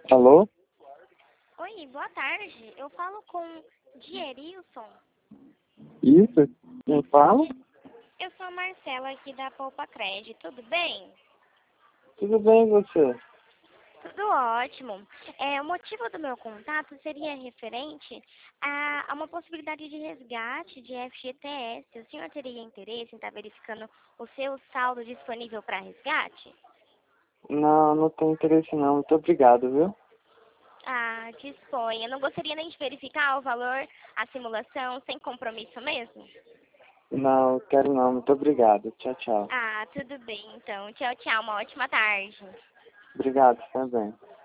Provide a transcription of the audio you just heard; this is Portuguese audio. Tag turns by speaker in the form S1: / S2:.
S1: Alô?
S2: Oi, boa tarde. Eu falo com Dierilson.
S1: Isso? Quem fala?
S2: Eu sou a Marcela aqui da Poupa Cred. Tudo bem?
S1: Tudo bem e você?
S2: Tudo ótimo. O motivo do meu contato seria referente a uma possibilidade de resgate de FGTS. O senhor teria interesse em estar verificando o seu saldo disponível para resgate?
S1: Não, não tenho interesse não. Muito obrigado, viu?
S2: Ah, disponha. Não gostaria nem de verificar o valor, a simulação, sem compromisso mesmo?
S1: Não, quero não. Muito obrigado. Tchau, tchau.
S2: Ah, tudo bem então. Tchau, tchau. Uma ótima tarde.
S1: Obrigado também.